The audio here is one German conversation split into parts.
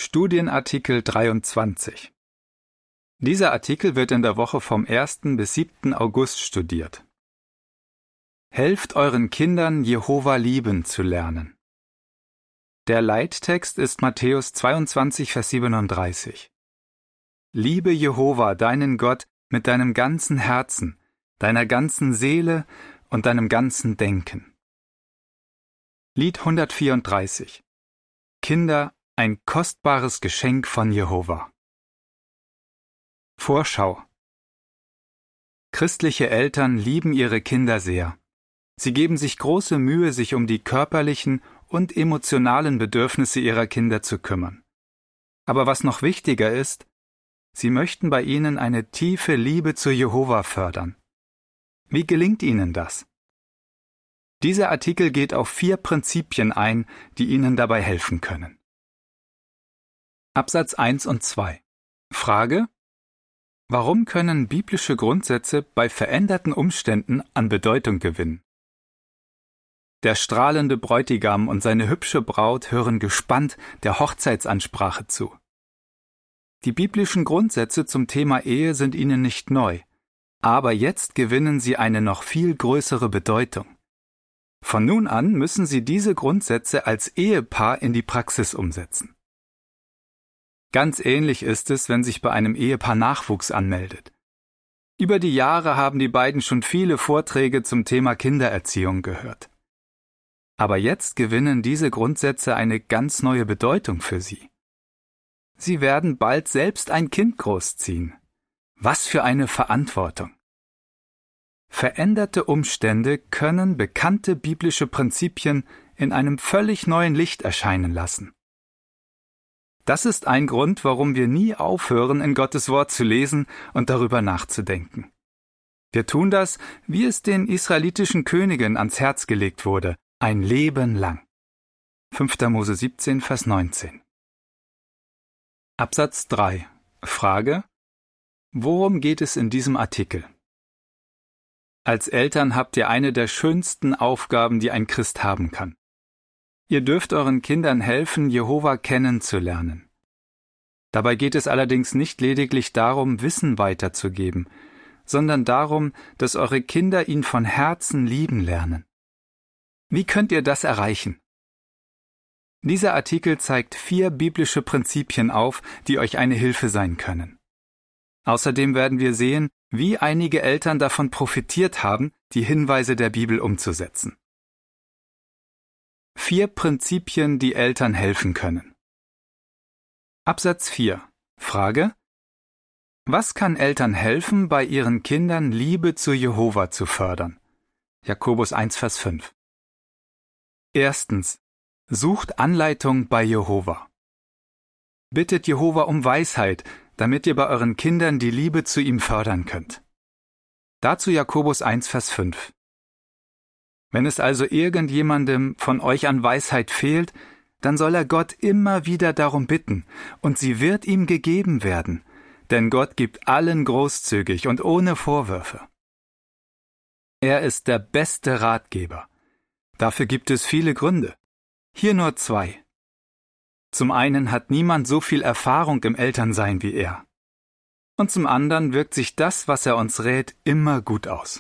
Studienartikel 23. Dieser Artikel wird in der Woche vom 1. bis 7. August studiert. Helft euren Kindern, Jehova lieben zu lernen. Der Leittext ist Matthäus 22, Vers 37. Liebe Jehova, deinen Gott, mit deinem ganzen Herzen, deiner ganzen Seele und deinem ganzen Denken. Lied 134. Kinder, ein kostbares Geschenk von Jehova. Vorschau. Christliche Eltern lieben ihre Kinder sehr. Sie geben sich große Mühe, sich um die körperlichen und emotionalen Bedürfnisse ihrer Kinder zu kümmern. Aber was noch wichtiger ist, sie möchten bei ihnen eine tiefe Liebe zu Jehova fördern. Wie gelingt ihnen das? Dieser Artikel geht auf 4 Prinzipien ein, die ihnen dabei helfen können. Absatz 1 und 2. Frage: Warum können biblische Grundsätze bei veränderten Umständen an Bedeutung gewinnen? Der strahlende Bräutigam und seine hübsche Braut hören gespannt der Hochzeitsansprache zu. Die biblischen Grundsätze zum Thema Ehe sind ihnen nicht neu, aber jetzt gewinnen sie eine noch viel größere Bedeutung. Von nun an müssen sie diese Grundsätze als Ehepaar in die Praxis umsetzen. Ganz ähnlich ist es, wenn sich bei einem Ehepaar Nachwuchs anmeldet. Über die Jahre haben die beiden schon viele Vorträge zum Thema Kindererziehung gehört. Aber jetzt gewinnen diese Grundsätze eine ganz neue Bedeutung für sie. Sie werden bald selbst ein Kind großziehen. Was für eine Verantwortung! Veränderte Umstände können bekannte biblische Prinzipien in einem völlig neuen Licht erscheinen lassen. Das ist ein Grund, warum wir nie aufhören, in Gottes Wort zu lesen und darüber nachzudenken. Wir tun das, wie es den israelitischen Königen ans Herz gelegt wurde, ein Leben lang. 5. Mose 17, Vers 19. Absatz 3. Frage: Worum geht es in diesem Artikel? Als Eltern habt ihr eine der schönsten Aufgaben, die ein Christ haben kann. Ihr dürft euren Kindern helfen, Jehova kennenzulernen. Dabei geht es allerdings nicht lediglich darum, Wissen weiterzugeben, sondern darum, dass eure Kinder ihn von Herzen lieben lernen. Wie könnt ihr das erreichen? Dieser Artikel zeigt 4 biblische Prinzipien auf, die euch eine Hilfe sein können. Außerdem werden wir sehen, wie einige Eltern davon profitiert haben, die Hinweise der Bibel umzusetzen. 4 Prinzipien, die Eltern helfen können. Absatz 4. Frage: Was kann Eltern helfen, bei ihren Kindern Liebe zu Jehova zu fördern? Jakobus 1, Vers 5. Erstens. Sucht Anleitung bei Jehova. Bittet Jehova um Weisheit, damit ihr bei euren Kindern die Liebe zu ihm fördern könnt. Dazu Jakobus 1, Vers 5. Wenn es also irgendjemandem von euch an Weisheit fehlt, dann soll er Gott immer wieder darum bitten, und sie wird ihm gegeben werden, denn Gott gibt allen großzügig und ohne Vorwürfe. Er ist der beste Ratgeber. Dafür gibt es viele Gründe. Hier nur 2. Zum einen hat niemand so viel Erfahrung im Elternsein wie er. Und zum anderen wirkt sich das, was er uns rät, immer gut aus.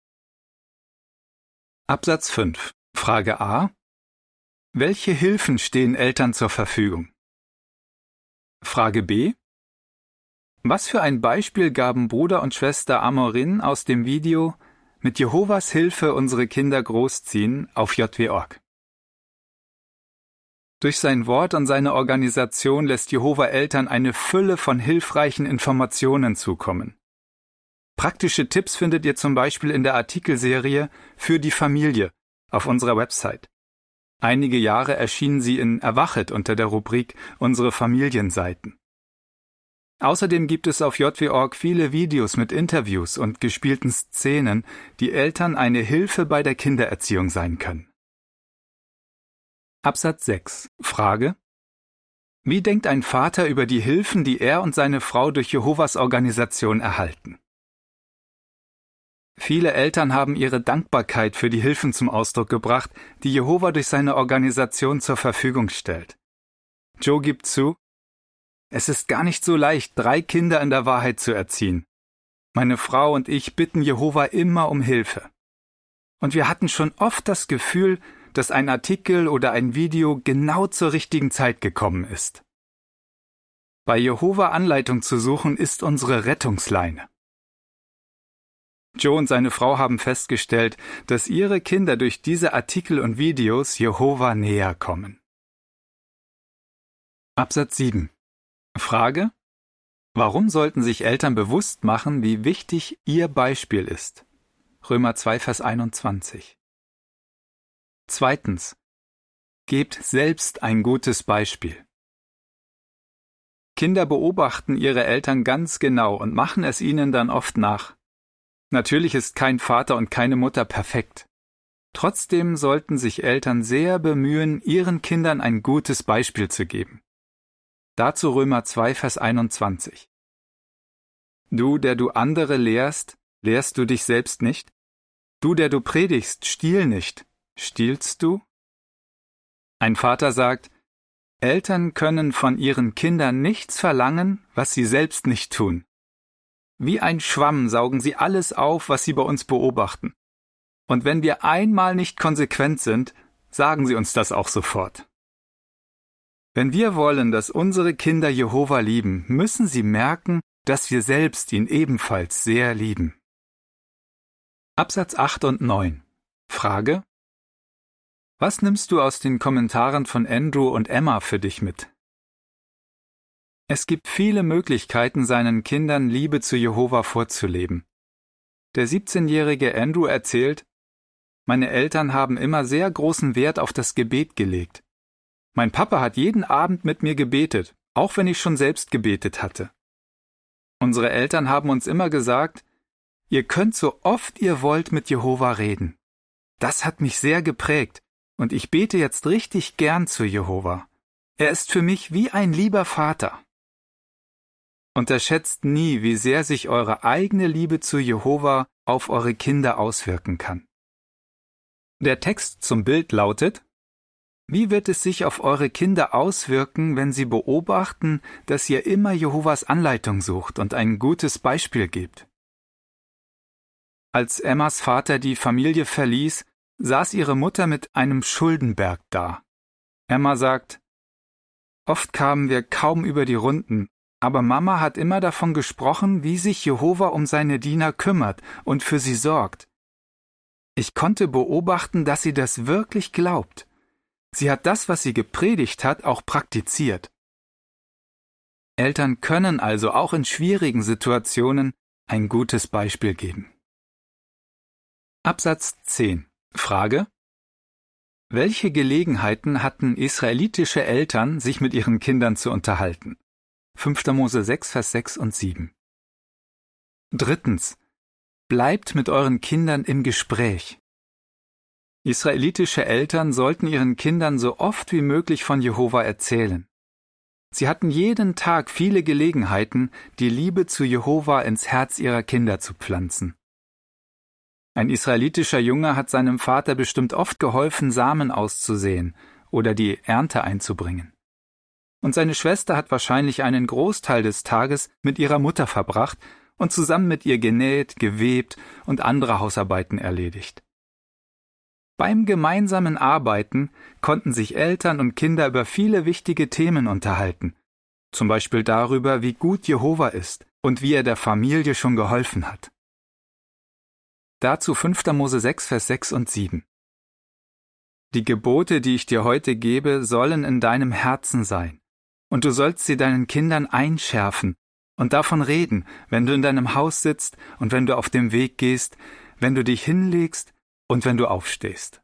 Absatz 5. Frage A: Welche Hilfen stehen Eltern zur Verfügung? Frage B: Was für ein Beispiel gaben Bruder und Schwester Amorin aus dem Video „Mit Jehovas Hilfe unsere Kinder großziehen“ auf JW.org? Durch sein Wort und seine Organisation lässt Jehova Eltern eine Fülle von hilfreichen Informationen zukommen. Praktische Tipps findet ihr zum Beispiel in der Artikelserie „Für die Familie“ auf unserer Website. Einige Jahre erschienen sie in Erwachet unter der Rubrik „Unsere Familienseiten“. Außerdem gibt es auf JW.org viele Videos mit Interviews und gespielten Szenen, die Eltern eine Hilfe bei der Kindererziehung sein können. Absatz 6. Frage: Wie denkt ein Vater über die Hilfen, die er und seine Frau durch Jehovas Organisation erhalten? Viele Eltern haben ihre Dankbarkeit für die Hilfen zum Ausdruck gebracht, die Jehova durch seine Organisation zur Verfügung stellt. Joe gibt zu: Es ist gar nicht so leicht, 3 Kinder in der Wahrheit zu erziehen. Meine Frau und ich bitten Jehova immer um Hilfe. Und wir hatten schon oft das Gefühl, dass ein Artikel oder ein Video genau zur richtigen Zeit gekommen ist. Bei Jehova Anleitung zu suchen, ist unsere Rettungsleine. Joe und seine Frau haben festgestellt, dass ihre Kinder durch diese Artikel und Videos Jehova näher kommen. Absatz 7. Frage: Warum sollten sich Eltern bewusst machen, wie wichtig ihr Beispiel ist? Römer 2, Vers 21. Zweitens. Gebt selbst ein gutes Beispiel. Kinder beobachten ihre Eltern ganz genau und machen es ihnen dann oft nach. Natürlich ist kein Vater und keine Mutter perfekt. Trotzdem sollten sich Eltern sehr bemühen, ihren Kindern ein gutes Beispiel zu geben. Dazu Römer 2, Vers 21. Du, der du andere lehrst, lehrst du dich selbst nicht? Du, der du predigst, stiehl nicht, stiehlst du? Ein Vater sagt, Eltern können von ihren Kindern nichts verlangen, was sie selbst nicht tun. Wie ein Schwamm saugen sie alles auf, was sie bei uns beobachten. Und wenn wir einmal nicht konsequent sind, sagen sie uns das auch sofort. Wenn wir wollen, dass unsere Kinder Jehova lieben, müssen sie merken, dass wir selbst ihn ebenfalls sehr lieben. Absatz 8 und 9. Frage: Was nimmst du aus den Kommentaren von Andrew und Emma für dich mit? Es gibt viele Möglichkeiten, seinen Kindern Liebe zu Jehova vorzuleben. Der 17-jährige Andrew erzählt, meine Eltern haben immer sehr großen Wert auf das Gebet gelegt. Mein Papa hat jeden Abend mit mir gebetet, auch wenn ich schon selbst gebetet hatte. Unsere Eltern haben uns immer gesagt, ihr könnt so oft ihr wollt mit Jehova reden. Das hat mich sehr geprägt und ich bete jetzt richtig gern zu Jehova. Er ist für mich wie ein lieber Vater. Unterschätzt nie, wie sehr sich eure eigene Liebe zu Jehova auf eure Kinder auswirken kann. Der Text zum Bild lautet: Wie wird es sich auf eure Kinder auswirken, wenn sie beobachten, dass ihr immer Jehovas Anleitung sucht und ein gutes Beispiel gebt? Als Emmas Vater die Familie verließ, saß ihre Mutter mit einem Schuldenberg da. Emma sagt, oft kamen wir kaum über die Runden, aber Mama hat immer davon gesprochen, wie sich Jehova um seine Diener kümmert und für sie sorgt. Ich konnte beobachten, dass sie das wirklich glaubt. Sie hat das, was sie gepredigt hat, auch praktiziert. Eltern können also auch in schwierigen Situationen ein gutes Beispiel geben. Absatz 10. Frage: Welche Gelegenheiten hatten israelitische Eltern, sich mit ihren Kindern zu unterhalten? 5. Mose 6, Vers 6 und 7. Drittens. Bleibt mit euren Kindern im Gespräch. Israelitische Eltern sollten ihren Kindern so oft wie möglich von Jehova erzählen. Sie hatten jeden Tag viele Gelegenheiten, die Liebe zu Jehova ins Herz ihrer Kinder zu pflanzen. Ein israelitischer Junge hat seinem Vater bestimmt oft geholfen, Samen auszusehen oder die Ernte einzubringen. Und seine Schwester hat wahrscheinlich einen Großteil des Tages mit ihrer Mutter verbracht und zusammen mit ihr genäht, gewebt und andere Hausarbeiten erledigt. Beim gemeinsamen Arbeiten konnten sich Eltern und Kinder über viele wichtige Themen unterhalten, zum Beispiel darüber, wie gut Jehova ist und wie er der Familie schon geholfen hat. Dazu 5. Mose 6, Vers 6 und 7. Die Gebote, die ich dir heute gebe, sollen in deinem Herzen sein, und du sollst sie deinen Kindern einschärfen und davon reden, wenn du in deinem Haus sitzt und wenn du auf dem Weg gehst, wenn du dich hinlegst und wenn du aufstehst.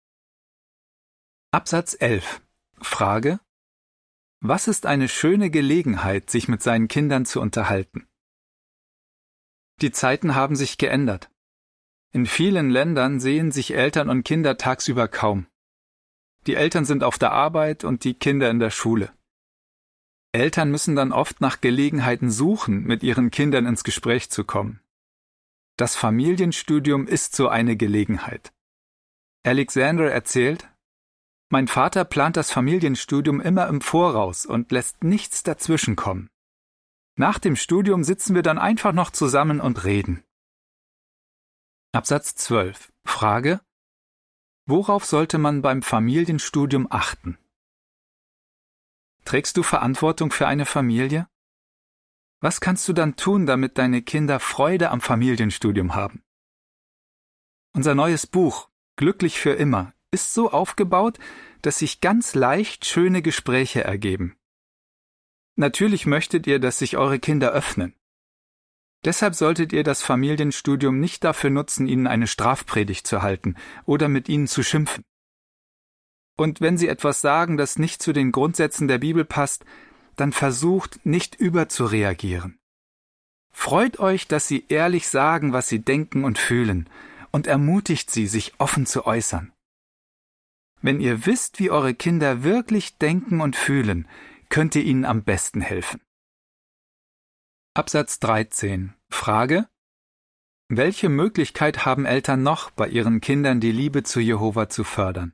Absatz 11. Frage: Was ist eine schöne Gelegenheit, sich mit seinen Kindern zu unterhalten? Die Zeiten haben sich geändert. In vielen Ländern sehen sich Eltern und Kinder tagsüber kaum. Die Eltern sind auf der Arbeit und die Kinder in der Schule. Eltern müssen dann oft nach Gelegenheiten suchen, mit ihren Kindern ins Gespräch zu kommen. Das Familienstudium ist so eine Gelegenheit. Alexander erzählt, Mein Vater plant das Familienstudium immer im Voraus und lässt nichts dazwischenkommen. Nach dem Studium sitzen wir dann einfach noch zusammen und reden. Absatz 12. Frage: Worauf sollte man beim Familienstudium achten? Trägst du Verantwortung für eine Familie? Was kannst du dann tun, damit deine Kinder Freude am Familienstudium haben? Unser neues Buch »Glücklich für immer« ist so aufgebaut, dass sich ganz leicht schöne Gespräche ergeben. Natürlich möchtet ihr, dass sich eure Kinder öffnen. Deshalb solltet ihr das Familienstudium nicht dafür nutzen, ihnen eine Strafpredigt zu halten oder mit ihnen zu schimpfen. Und wenn sie etwas sagen, das nicht zu den Grundsätzen der Bibel passt, dann versucht nicht überzureagieren. Freut euch, dass sie ehrlich sagen, was sie denken und fühlen, und ermutigt sie, sich offen zu äußern. Wenn ihr wisst, wie eure Kinder wirklich denken und fühlen, könnt ihr ihnen am besten helfen. Absatz 13. Frage: Welche Möglichkeit haben Eltern noch, bei ihren Kindern die Liebe zu Jehova zu fördern?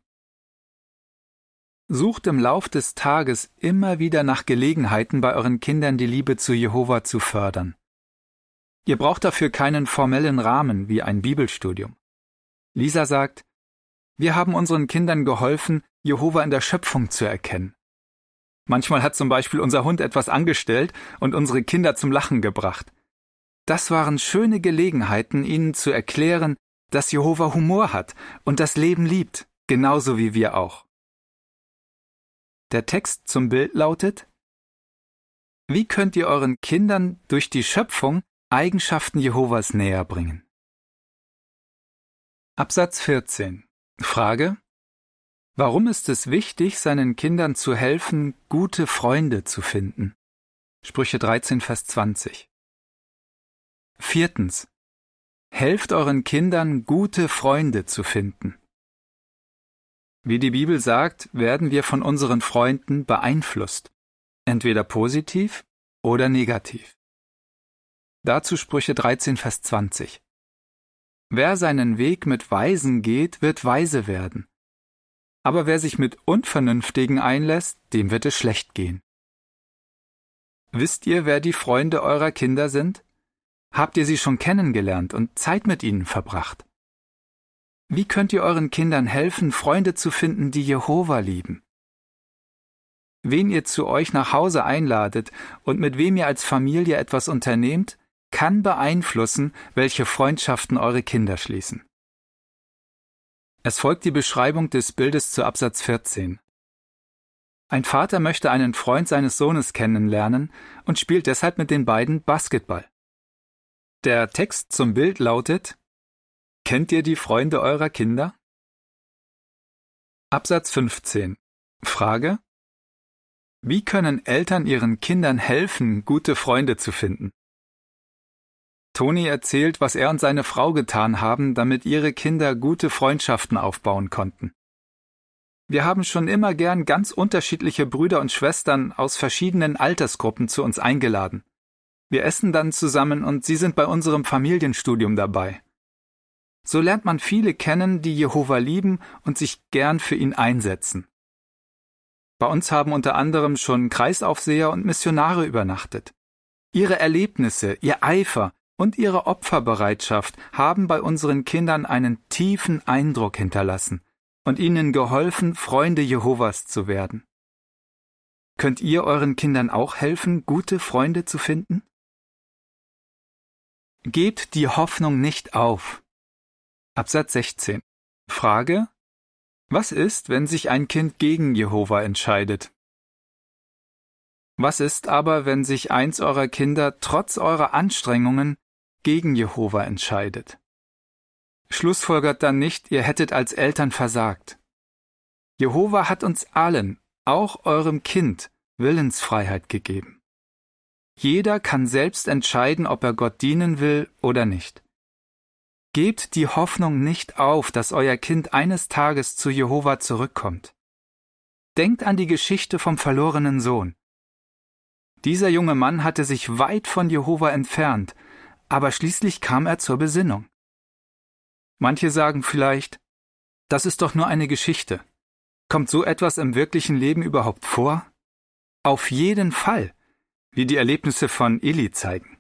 Sucht im Lauf des Tages immer wieder nach Gelegenheiten, bei euren Kindern die Liebe zu Jehova zu fördern. Ihr braucht dafür keinen formellen Rahmen wie ein Bibelstudium. Lisa sagt: Wir haben unseren Kindern geholfen, Jehova in der Schöpfung zu erkennen. Manchmal hat zum Beispiel unser Hund etwas angestellt und unsere Kinder zum Lachen gebracht. Das waren schöne Gelegenheiten, ihnen zu erklären, dass Jehova Humor hat und das Leben liebt, genauso wie wir auch. Der Text zum Bild lautet: Wie könnt ihr euren Kindern durch die Schöpfung Eigenschaften Jehovas näher bringen? Absatz 14. Frage: Warum ist es wichtig, seinen Kindern zu helfen, gute Freunde zu finden? Sprüche 13, Vers 20. Viertens. Helft euren Kindern, gute Freunde zu finden. Wie die Bibel sagt, werden wir von unseren Freunden beeinflusst, entweder positiv oder negativ. Dazu Sprüche 13, Vers 20. Wer seinen Weg mit Weisen geht, wird weise werden. Aber wer sich mit Unvernünftigen einlässt, dem wird es schlecht gehen. Wisst ihr, wer die Freunde eurer Kinder sind? Habt ihr sie schon kennengelernt und Zeit mit ihnen verbracht? Wie könnt ihr euren Kindern helfen, Freunde zu finden, die Jehova lieben? Wen ihr zu euch nach Hause einladet und mit wem ihr als Familie etwas unternehmt, kann beeinflussen, welche Freundschaften eure Kinder schließen. Es folgt die Beschreibung des Bildes zu Absatz 14. Ein Vater möchte einen Freund seines Sohnes kennenlernen und spielt deshalb mit den beiden Basketball. Der Text zum Bild lautet: Kennt ihr die Freunde eurer Kinder? Absatz 15. Frage: Wie können Eltern ihren Kindern helfen, gute Freunde zu finden? Toni erzählt, was er und seine Frau getan haben, damit ihre Kinder gute Freundschaften aufbauen konnten. Wir haben schon immer gern ganz unterschiedliche Brüder und Schwestern aus verschiedenen Altersgruppen zu uns eingeladen. Wir essen dann zusammen und sie sind bei unserem Familienstudium dabei. So lernt man viele kennen, die Jehova lieben und sich gern für ihn einsetzen. Bei uns haben unter anderem schon Kreisaufseher und Missionare übernachtet. Ihre Erlebnisse, ihr Eifer und ihre Opferbereitschaft haben bei unseren Kindern einen tiefen Eindruck hinterlassen und ihnen geholfen, Freunde Jehovas zu werden. Könnt ihr euren Kindern auch helfen, gute Freunde zu finden? Gebt die Hoffnung nicht auf. Absatz 16. Frage: Was ist, wenn sich ein Kind gegen Jehova entscheidet? Was ist aber, wenn sich eins eurer Kinder trotz eurer Anstrengungen gegen Jehova entscheidet? Schlussfolgert dann nicht, ihr hättet als Eltern versagt. Jehova hat uns allen, auch eurem Kind, Willensfreiheit gegeben. Jeder kann selbst entscheiden, ob er Gott dienen will oder nicht. Gebt die Hoffnung nicht auf, dass euer Kind eines Tages zu Jehova zurückkommt. Denkt an die Geschichte vom verlorenen Sohn. Dieser junge Mann hatte sich weit von Jehova entfernt, aber schließlich kam er zur Besinnung. Manche sagen vielleicht: Das ist doch nur eine Geschichte. Kommt so etwas im wirklichen Leben überhaupt vor? Auf jeden Fall, wie die Erlebnisse von Eli zeigen.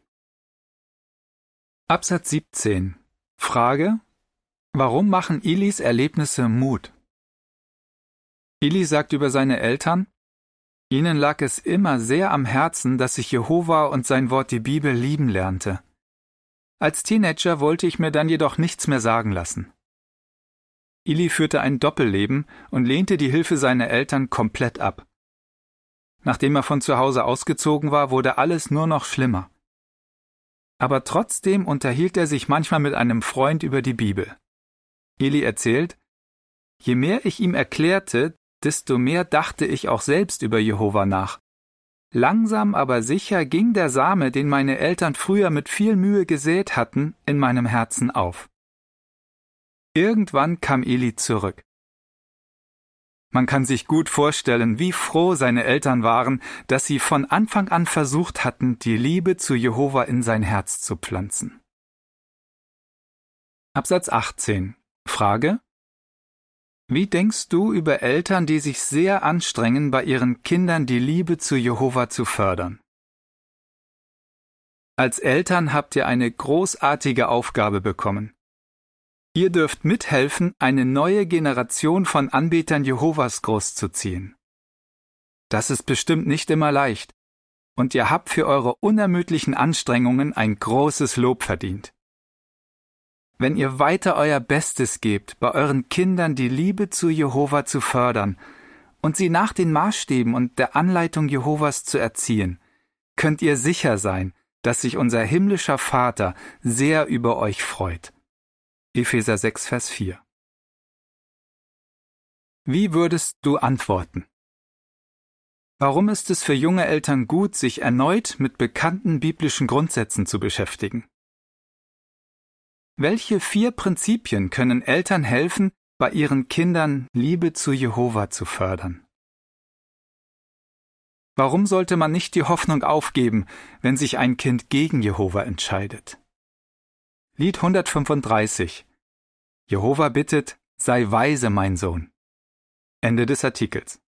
Absatz 17. Frage: Warum machen Elis Erlebnisse Mut? Eli sagt über seine Eltern: Ihnen lag es immer sehr am Herzen, dass ich Jehova und sein Wort die Bibel lieben lernte. Als Teenager wollte ich mir dann jedoch nichts mehr sagen lassen. Eli führte ein Doppelleben und lehnte die Hilfe seiner Eltern komplett ab. Nachdem er von zu Hause ausgezogen war, wurde alles nur noch schlimmer. Aber trotzdem unterhielt er sich manchmal mit einem Freund über die Bibel. Eli erzählt: Je mehr ich ihm erklärte, desto mehr dachte ich auch selbst über Jehova nach. Langsam aber sicher ging der Same, den meine Eltern früher mit viel Mühe gesät hatten, in meinem Herzen auf. Irgendwann kam Eli zurück. Man kann sich gut vorstellen, wie froh seine Eltern waren, dass sie von Anfang an versucht hatten, die Liebe zu Jehova in sein Herz zu pflanzen. Absatz 18. Frage: Wie denkst du über Eltern, die sich sehr anstrengen, bei ihren Kindern die Liebe zu Jehova zu fördern? Als Eltern habt ihr eine großartige Aufgabe bekommen. Ihr dürft mithelfen, eine neue Generation von Anbetern Jehovas großzuziehen. Das ist bestimmt nicht immer leicht, und ihr habt für eure unermüdlichen Anstrengungen ein großes Lob verdient. Wenn ihr weiter euer Bestes gebt, bei euren Kindern die Liebe zu Jehova zu fördern und sie nach den Maßstäben und der Anleitung Jehovas zu erziehen, könnt ihr sicher sein, dass sich unser himmlischer Vater sehr über euch freut. Epheser 6, Vers 4. Wie würdest du antworten? Warum ist es für junge Eltern gut, sich erneut mit bekannten biblischen Grundsätzen zu beschäftigen? Welche 4 Prinzipien können Eltern helfen, bei ihren Kindern Liebe zu Jehova zu fördern? Warum sollte man nicht die Hoffnung aufgeben, wenn sich ein Kind gegen Jehova entscheidet? Lied 135. Jehova bittet: Sei weise, mein Sohn. Ende des Artikels.